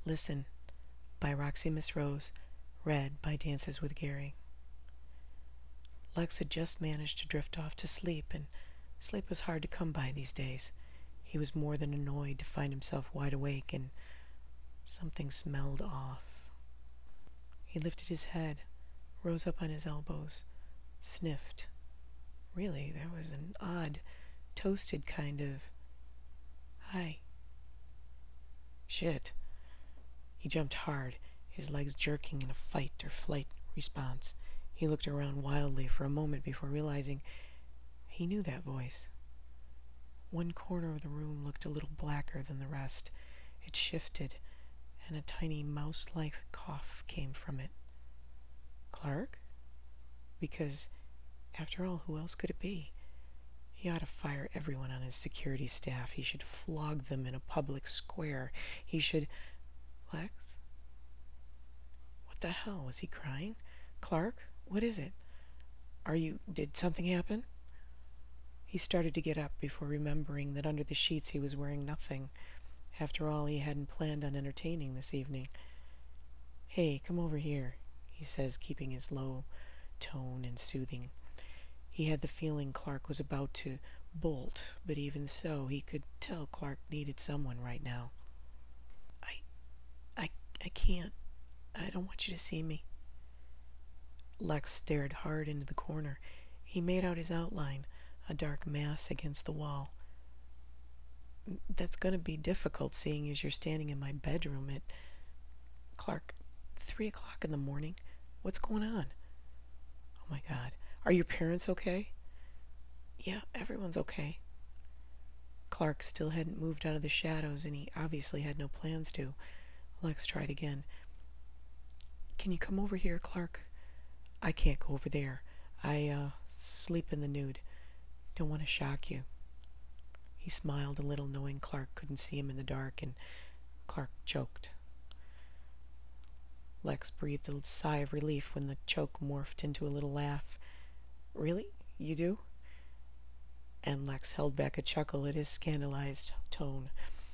Listen, by Roxy Miss Rose, read by Dances with Gary. Lex had just managed to drift off to sleep, and sleep was hard to come by these days. He was more than annoyed to find himself wide awake, and something smelled off. He lifted his head, rose up on his elbows, sniffed. Really, there was an odd, toasted kind of... Hi. Shit. He jumped hard, his legs jerking in a fight or flight response. He looked around wildly for a moment before realizing he knew that voice. One corner of the room looked a little blacker than the rest. It shifted, and a tiny mouse-like cough came from it. Clark? Because, after all, who else could it be? He ought to fire everyone on his security staff. He should flog them in a public square. He should... Lex? What the hell? Was he crying? Clark? What is it? Did something happen? He started to get up before remembering that under the sheets he was wearing nothing. After all, he hadn't planned on entertaining this evening. Hey, come over here, he says, keeping his low tone and soothing. He had the feeling Clark was about to bolt, but even so, he could tell Clark needed someone right now. I can't. I don't want you to see me. Lex stared hard into the corner. He made out his outline, a dark mass against the wall. That's going to be difficult, seeing as you're standing in my bedroom at... Clark, 3 o'clock in the morning? What's going on? Oh my God. Are your parents okay? Yeah, everyone's okay. Clark still hadn't moved out of the shadows, and he obviously had no plans to. Lex tried again. Can you come over here, Clark? I can't go over there. I sleep in the nude. Don't want to shock you. He smiled a little, knowing Clark couldn't see him in the dark, and Clark choked. Lex breathed a sigh of relief when the choke morphed into a little laugh. Really? You do? And Lex held back a chuckle at his scandalized tone.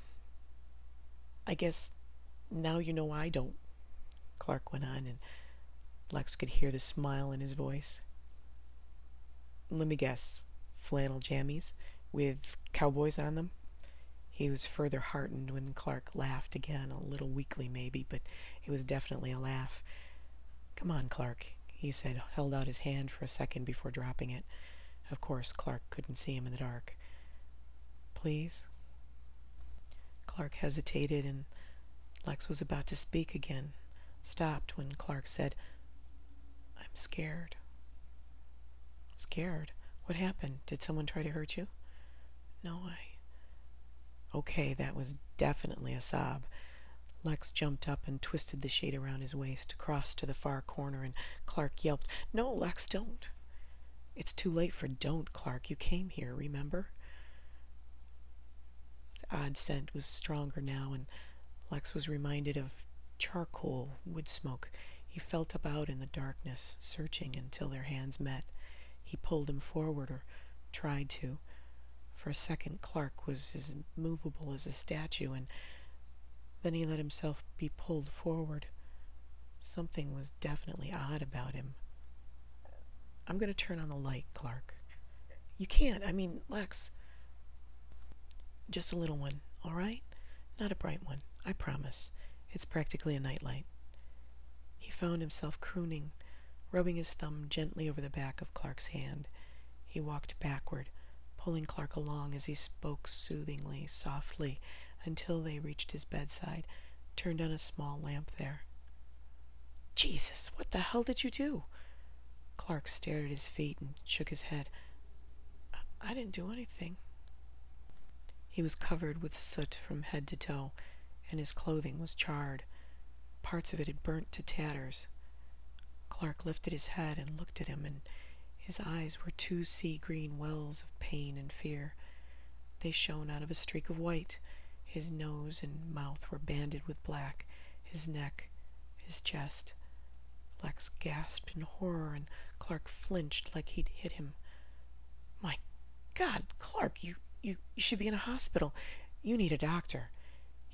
I guess now you know I don't, Clark went on, and Lex could hear the smile in his voice. Let me guess. Flannel jammies with cowboys on them? He was further heartened when Clark laughed again, a little weakly maybe, but it was definitely a laugh. Come on, Clark, he said, held out his hand for a second before dropping it. Of course, Clark couldn't see him in the dark. Please? Clark hesitated, and Lex was about to speak again, stopped when Clark said, I'm scared. Scared? What happened? Did someone try to hurt you? No, Okay, that was definitely a sob. Lex jumped up and twisted the sheet around his waist, crossed to the far corner, and Clark yelped, No, Lex, don't. It's too late for don't, Clark. You came here, remember? The odd scent was stronger now, and Lex was reminded of charcoal, wood smoke. He felt about in the darkness, searching until their hands met. He pulled him forward, or tried to. For a second, Clark was as immovable as a statue, and then he let himself be pulled forward. Something was definitely odd about him. I'm going to turn on the light, Clark. You can't. Lex. Just a little one, all right? Not a bright one, I promise. It's practically a nightlight. He found himself crooning, rubbing his thumb gently over the back of Clark's hand. He walked backward, pulling Clark along as he spoke soothingly, softly, until they reached his bedside, turned on a small lamp there. Jesus, what the hell did you do? Clark stared at his feet and shook his head. I didn't do anything. He was covered with soot from head to toe, and his clothing was charred. Parts of it had burnt to tatters. Clark lifted his head and looked at him, and his eyes were two sea-green wells of pain and fear. They shone out of a streak of white. His nose and mouth were banded with black, his neck, his chest. Lex gasped in horror, and Clark flinched like he'd hit him. My God, Clark, you should be in a hospital. You need a doctor.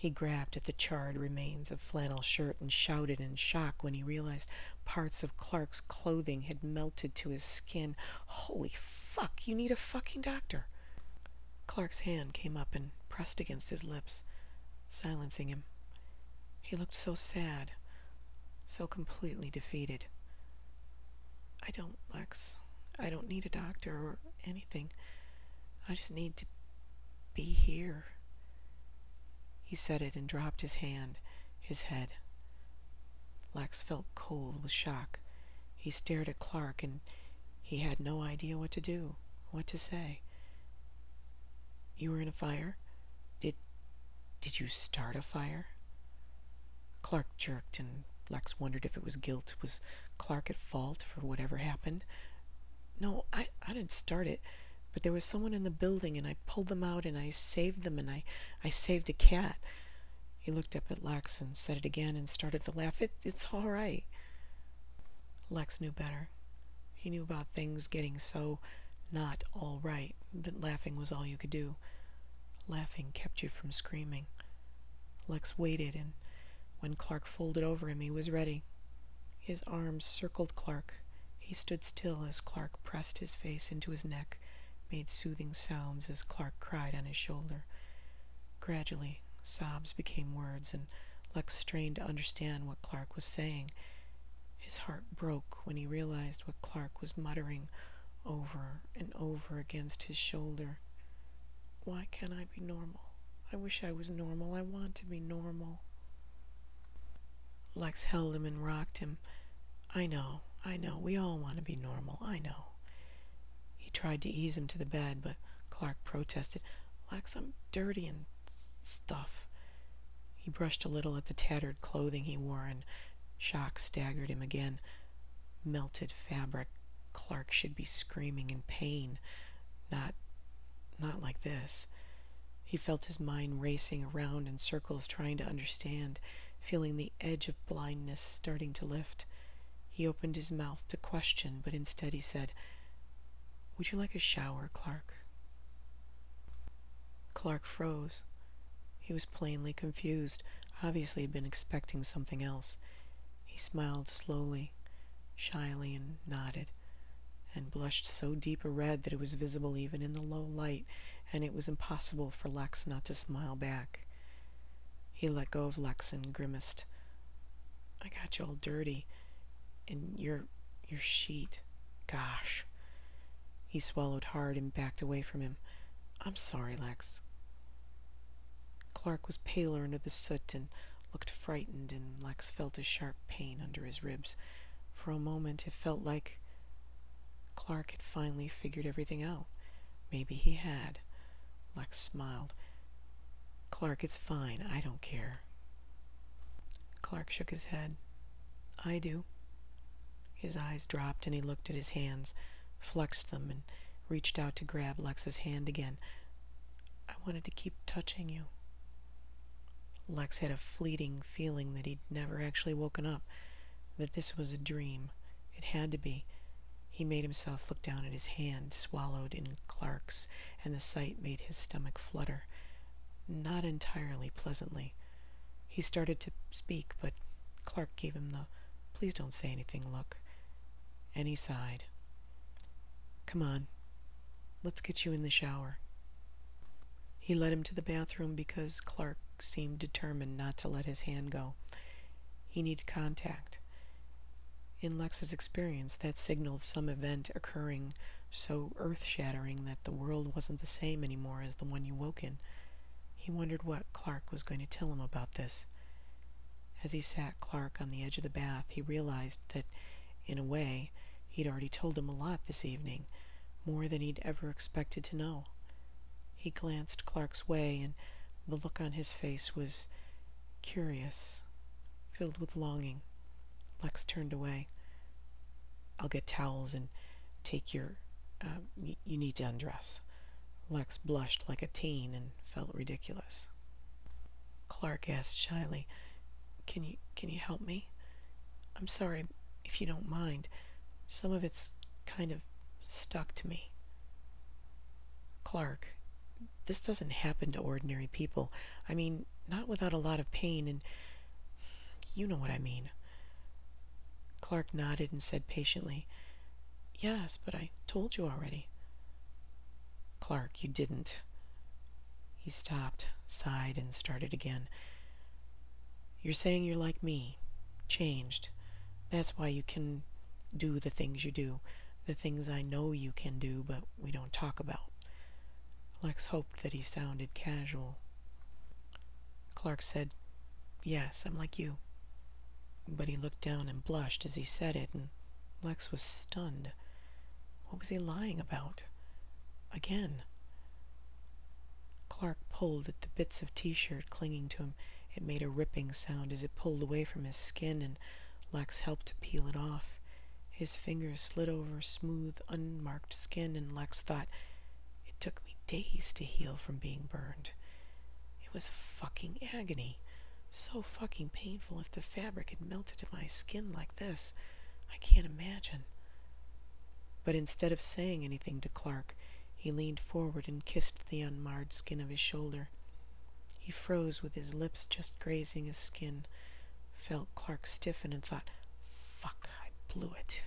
He grabbed at the charred remains of flannel shirt and shouted in shock when he realized parts of Clark's clothing had melted to his skin. Holy fuck, you need a fucking doctor. Clark's hand came up and pressed against his lips, silencing him. He looked so sad, so completely defeated. I don't, Lex. I don't need a doctor or anything. I just need to be here. He said it and dropped his hand, his head. Lex felt cold with shock. He stared at Clark and he had no idea what to do, what to say. You were in a fire? Did you start a fire? Clark jerked and Lex wondered if it was guilt. Was Clark at fault for whatever happened? No, I didn't start it, but there was someone in the building and I pulled them out and I saved them and I saved a cat. He looked up at Lex and said it again and started to laugh. It's all right. Lex knew better. He knew about things getting so not all right that laughing was all you could do. Laughing kept you from screaming. Lex waited, and when Clark folded over him, he was ready. His arms circled Clark. He stood still as Clark pressed his face into his neck, made soothing sounds as Clark cried on his shoulder. Gradually, sobs became words, and Lex strained to understand what Clark was saying. His heart broke when he realized what Clark was muttering over and over against his shoulder. Why can't I be normal? I wish I was normal. I want to be normal. Lex held him and rocked him. I know. We all want to be normal. I know. He tried to ease him to the bed, but Clark protested. Lex, I'm dirty and stuff. He brushed a little at the tattered clothing he wore, and shock staggered him again. Melted fabric. Clark should be screaming in pain. Not like this. He felt his mind racing around in circles, trying to understand, feeling the edge of blindness starting to lift. He opened his mouth to question, but instead he said, Would you like a shower, Clark? Clark froze. He was plainly confused. Obviously he'd been expecting something else. He smiled slowly, shyly, and nodded, and blushed so deep a red that it was visible even in the low light, and it was impossible for Lex not to smile back. He let go of Lex and grimaced. I got you all dirty, and your sheet. Gosh. He swallowed hard and backed away from him. I'm sorry, Lex. Clark was paler under the soot and looked frightened, and Lex felt a sharp pain under his ribs. For a moment it felt like Clark had finally figured everything out. Maybe he had. Lex smiled. Clark, it's fine. I don't care. Clark shook his head. I do. His eyes dropped and he looked at his hands, flexed them, and reached out to grab Lex's hand again. I wanted to keep touching you. Lex had a fleeting feeling that he'd never actually woken up, that this was a dream. It had to be. He made himself look down at his hand, swallowed in Clark's, and the sight made his stomach flutter. Not entirely pleasantly. He started to speak, but Clark gave him the please don't say anything look, and he sighed. Come on, let's get you in the shower. He led him to the bathroom because Clark seemed determined not to let his hand go. He needed contact. In Lex's experience, that signaled some event occurring so earth-shattering that the world wasn't the same anymore as the one you woke in. He wondered what Clark was going to tell him about this. As he sat Clark on the edge of the bath, he realized that, in a way, he'd already told him a lot this evening, more than he'd ever expected to know. He glanced Clark's way, and the look on his face was curious, filled with longing. Lex turned away. I'll get towels and take your... you need to undress. Lex blushed like a teen and felt ridiculous. Clark asked shyly, Can you help me? I'm sorry, if you don't mind. Some of it's kind of stuck to me. Clark, this doesn't happen to ordinary people. I mean, Not without a lot of pain, and you know what I mean. Clark nodded and said patiently, "Yes, but I told you already." "Clark, you didn't." He stopped, sighed, and started again. "You're saying you're like me, changed. That's why you can do the things you do, the things I know you can do, but we don't talk about." Lex hoped that he sounded casual. Clark said, "Yes, I'm like you." But he looked down and blushed as he said it, and Lex was stunned. What was he lying about? Again. Clark pulled at the bits of t-shirt clinging to him. It made a ripping sound as it pulled away from his skin, and Lex helped to peel it off. His fingers slid over smooth, unmarked skin, and Lex thought, it took me days to heal from being burned. It was fucking agony. So fucking painful. If the fabric had melted to my skin like this, I can't imagine. But instead of saying anything to Clark, he leaned forward and kissed the unmarred skin of his shoulder. He froze with his lips just grazing his skin, felt Clark stiffen, and thought, fuck, I blew it.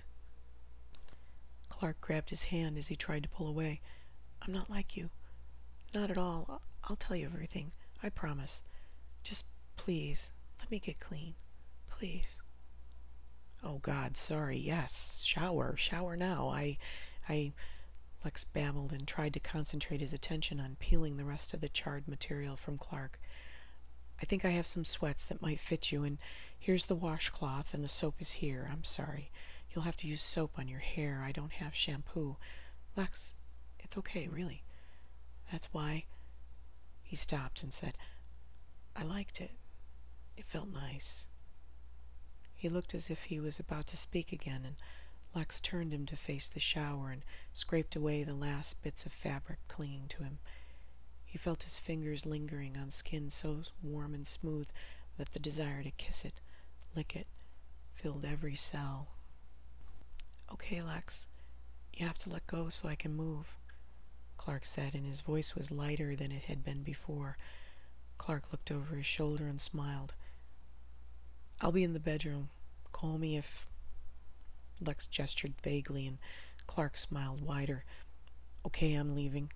Clark grabbed his hand as he tried to pull away. "I'm not like you. Not at all. I'll tell you everything. I promise. Just please, let me get clean. Please." "Oh God, sorry. Yes. Shower now. I Lex babbled and tried to concentrate his attention on peeling the rest of the charred material from Clark. "I think I have some sweats that might fit you, and here's the washcloth, and the soap is here. I'm sorry. You'll have to use soap on your hair. I don't have shampoo. Lex, it's okay, really. That's why..." He stopped and said, "I liked it. It felt nice." He looked as if he was about to speak again, and Lex turned him to face the shower and scraped away the last bits of fabric clinging to him. He felt his fingers lingering on skin so warm and smooth that the desire to kiss it, lick it, filled every cell. "Okay, Lex, you have to let go so I can move," Clark said, and his voice was lighter than it had been before. Clark looked over his shoulder and smiled. "I'll be in the bedroom. Call me if..." Lex gestured vaguely, and Clark smiled wider. "Okay, I'm leaving."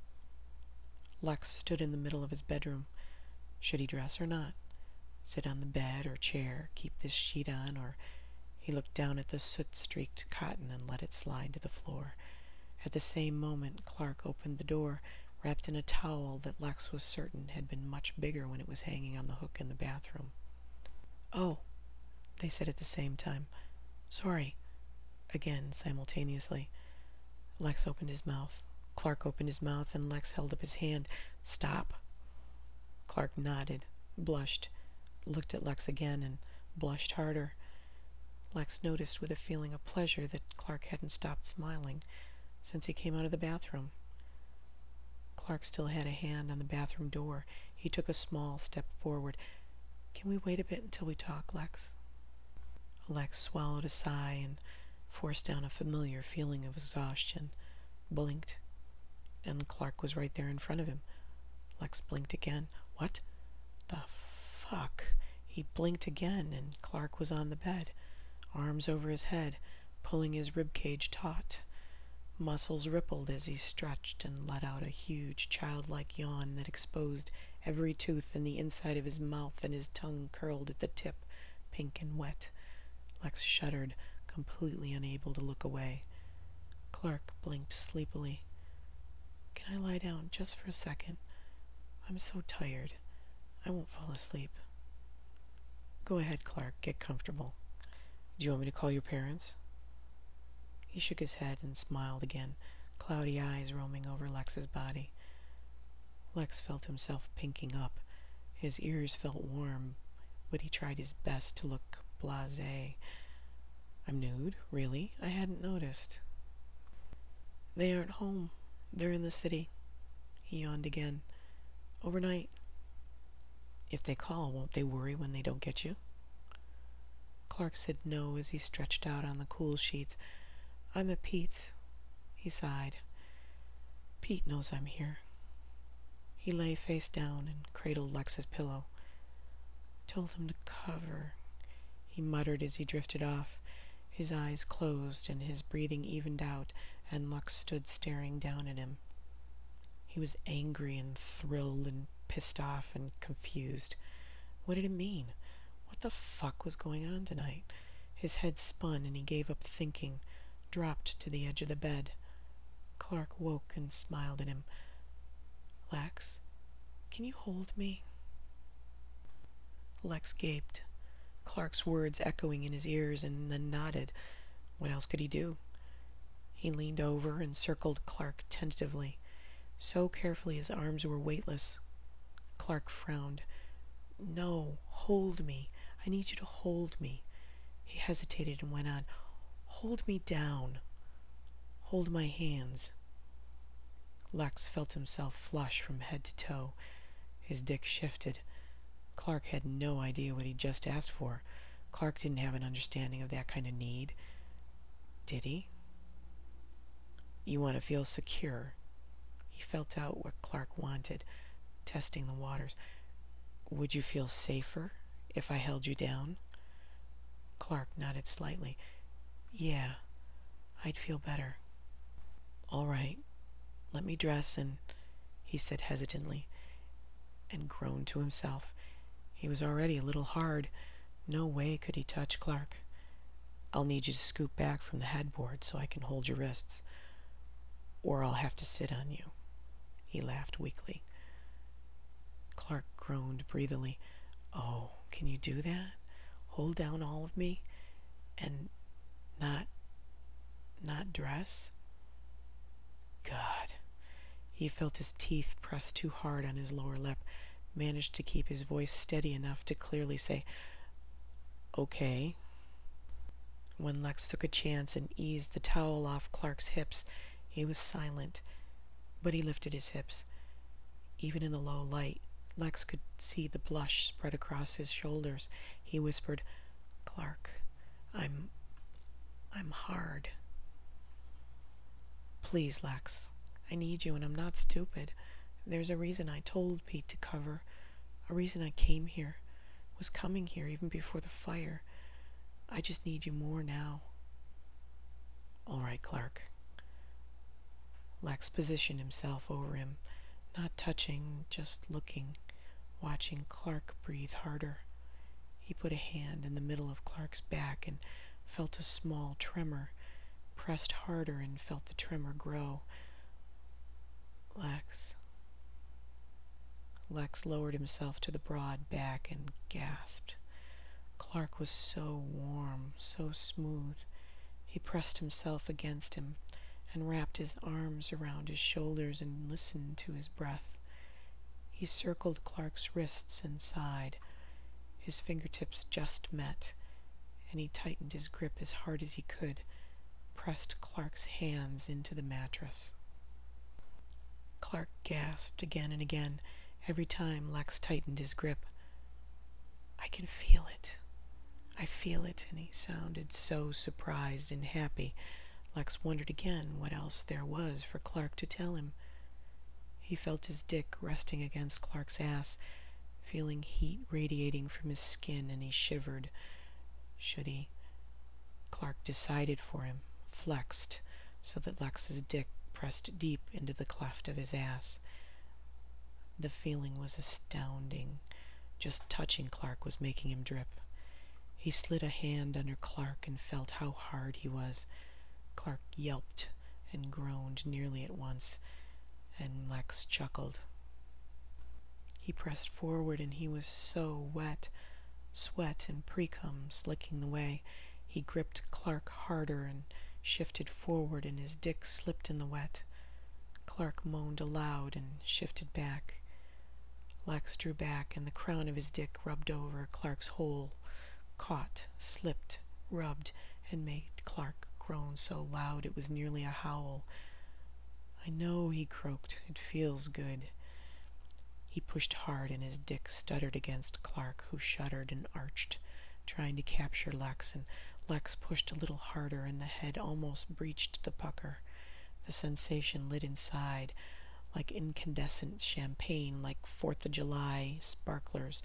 Lex stood in the middle of his bedroom. Should he dress or not? Sit on the bed or chair, keep this sheet on, or... He looked down at the soot-streaked cotton and let it slide to the floor. At the same moment, Clark opened the door, wrapped in a towel that Lex was certain had been much bigger when it was hanging on the hook in the bathroom. "Oh," they said at the same time. "Sorry," again simultaneously. Lex opened his mouth. Clark opened his mouth, and Lex held up his hand. "Stop." Clark nodded, blushed, looked at Lex again, and blushed harder. Lex noticed with a feeling of pleasure that Clark hadn't stopped smiling since he came out of the bathroom. Clark still had a hand on the bathroom door. He took a small step forward. "Can we wait a bit until we talk, Lex?" Lex swallowed a sigh and forced down a familiar feeling of exhaustion, blinked, and Clark was right there in front of him. Lex blinked again. What the fuck? He blinked again, and Clark was on the bed, arms over his head, pulling his ribcage taut. Muscles rippled as he stretched and let out a huge childlike yawn that exposed every tooth in the inside of his mouth, and his tongue curled at the tip, pink and wet. Lex shuddered, completely unable to look away. Clark blinked sleepily. "Can I lie down just for a second? I'm so tired. I won't fall asleep." "Go ahead, Clark. Get comfortable. Do you want me to call your parents?" He shook his head and smiled again, cloudy eyes roaming over Lex's body. Lex felt himself pinking up. His ears felt warm, but he tried his best to look blasé. "I'm nude? Really? I hadn't noticed." "They aren't home. They're in the city." He yawned again. "Overnight." "If they call, won't they worry when they don't get you?" Clark said no as he stretched out on the cool sheets. "I'm at Pete's." He sighed. "Pete knows I'm here." He lay face down and cradled Lex's pillow. Told him to cover, he muttered as he drifted off. His eyes closed and his breathing evened out, and Lux stood staring down at him. He was angry and thrilled and pissed off and confused. What did it mean? What the fuck was going on tonight? His head spun and he gave up thinking, dropped to the edge of the bed. Clark woke and smiled at him. Lex, can you hold me? Lex gaped, Clark's words echoing in his ears, and then nodded. What else could he do? He leaned over and circled Clark tentatively, so carefully his arms were weightless. Clark frowned. No, hold me. I need you to hold me. He hesitated and went on. Hold me down. Hold my hands. Lex felt himself flush from head to toe. His dick shifted. Clark had no idea what he'd just asked for. Clark didn't have an understanding of that kind of need. Did he? You want to feel secure. He felt out what Clark wanted, testing the waters. Would you feel safer if I held you down? Clark nodded slightly. Yeah, I'd feel better. All right, let me dress and, he said hesitantly, and groaned to himself. He was already a little hard. No way could he touch Clark. I'll need you to scoot back from the headboard so I can hold your wrists, or I'll have to sit on you. He laughed weakly. Clark groaned breathily. Oh, can you do that? Hold down all of me and not dress? God. He felt his teeth press too hard on his lower lip, managed to keep his voice steady enough to clearly say, okay. When Lex took a chance and eased the towel off Clark's hips, he was silent, but he lifted his hips. Even in the low light, Lex could see the blush spread across his shoulders. He whispered, Clark, I'm hard. Please, Lex, I need you and I'm not stupid. There's a reason I told Pete to cover, a reason I came here, was coming here even before the fire. I just need you more now. All right, Clark. Lex positioned himself over him, not touching, just looking, watching Clark breathe harder. He put a hand in the middle of Clark's back and felt a small tremor, pressed harder and felt the tremor grow. Lex lowered himself to the broad back and gasped. Clark was so warm, so smooth. He pressed himself against him and wrapped his arms around his shoulders and listened to his breath. He circled Clark's wrists and sighed. His fingertips just met, and he tightened his grip as hard as he could, pressed Clark's hands into the mattress. Clark gasped again and again, every time Lex tightened his grip. I can feel it. I feel it, and he sounded so surprised and happy. Lex wondered again what else there was for Clark to tell him. He felt his dick resting against Clark's ass, feeling heat radiating from his skin, and he shivered. Should he? Clark decided for him, flexed, so that Lex's dick pressed deep into the cleft of his ass. The feeling was astounding. Just touching Clark was making him drip. He slid a hand under Clark and felt how hard he was. Clark yelped and groaned nearly at once, and Lex chuckled. He pressed forward and he was so wet, sweat and pre-cum slicking the way. He gripped Clark harder and shifted forward, and his dick slipped in the wet. Clark moaned aloud and shifted back. Lex drew back, and the crown of his dick rubbed over Clark's hole, caught, slipped, rubbed, and made Clark groan so loud it was nearly a howl. I know, he croaked. It feels good. He pushed hard, and his dick stuttered against Clark, who shuddered and arched, trying to capture Lex, and Lex pushed a little harder, and the head almost breached the pucker. The sensation lit inside, like incandescent champagne, like 4th of July sparklers,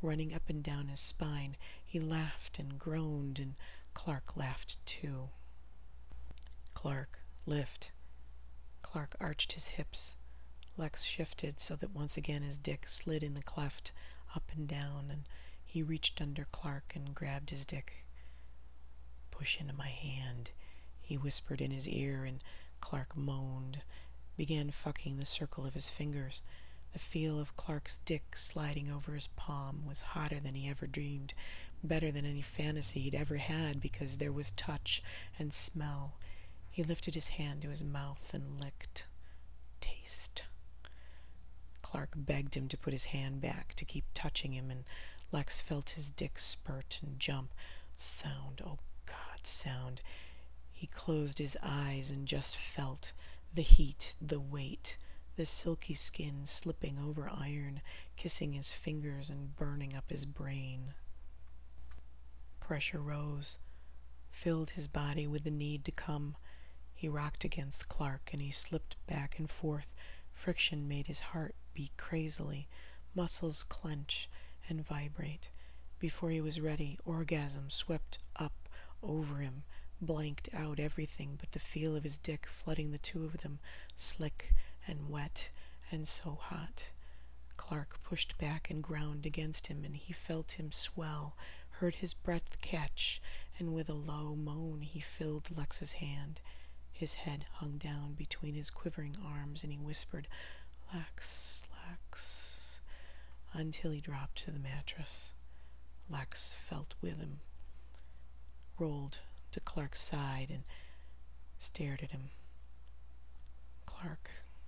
running up and down his spine. He laughed and groaned, and Clark laughed too. Clark, lift. Clark arched his hips. Lex shifted so that once again his dick slid in the cleft, up and down, and he reached under Clark and grabbed his dick. Push into my hand, he whispered in his ear, and Clark moaned, began fucking the circle of his fingers. The feel of Clark's dick sliding over his palm was hotter than he ever dreamed, better than any fantasy he'd ever had, because there was touch and smell. He lifted his hand to his mouth and licked. Taste. Clark begged him to put his hand back, to keep touching him, and Lex felt his dick spurt and jump. Sound, oh God, sound. He closed his eyes and just felt the heat, the weight, the silky skin slipping over iron, kissing his fingers and burning up his brain. Pressure rose, filled his body with the need to come. He rocked against Clark, and he slipped back and forth. Friction made his heart beat crazily, muscles clench and vibrate. Before he was ready, orgasm swept up over him, blanked out everything but the feel of his dick flooding the two of them, slick and wet and so hot. Clark pushed back and ground against him, and he felt him swell, heard his breath catch, and with a low moan he filled Lex's hand. His head hung down between his quivering arms, and he whispered, Lex, Lex, until he dropped to the mattress. Lex felt with him, rolled to Clark's side, and stared at him. Clark,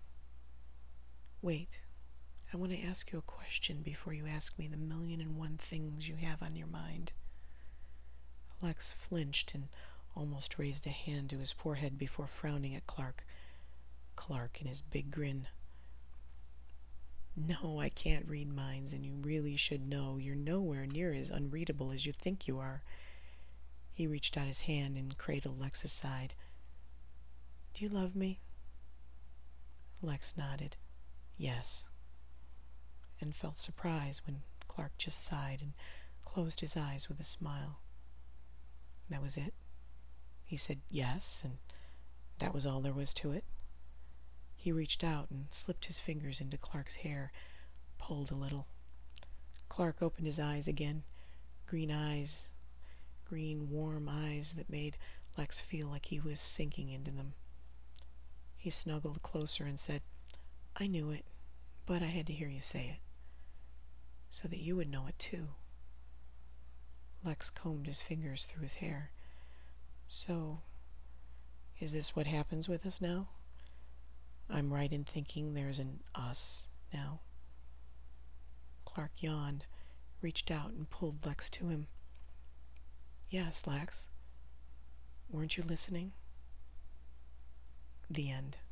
wait. I want to ask you a question before you ask me the 1,000,001 things you have on your mind. Lex flinched and almost raised a hand to his forehead before frowning at Clark. Clark in his big grin. No, I can't read minds, and you really should know you're nowhere near as unreadable as you think you are. He reached out his hand and cradled Lex's side. Do you love me? Lex nodded. Yes. And felt surprise when Clark just sighed and closed his eyes with a smile. That was it. He said yes, and that was all there was to it. He reached out and slipped his fingers into Clark's hair, pulled a little. Clark opened his eyes again, green eyes, green, warm eyes that made Lex feel like he was sinking into them. He snuggled closer and said, I knew it, but I had to hear you say it, so that you would know it too. Lex combed his fingers through his hair. So, is this what happens with us now? I'm right in thinking there's an us now. Clark yawned, reached out and pulled Lex to him. Yes, Lex. Weren't you listening? The end.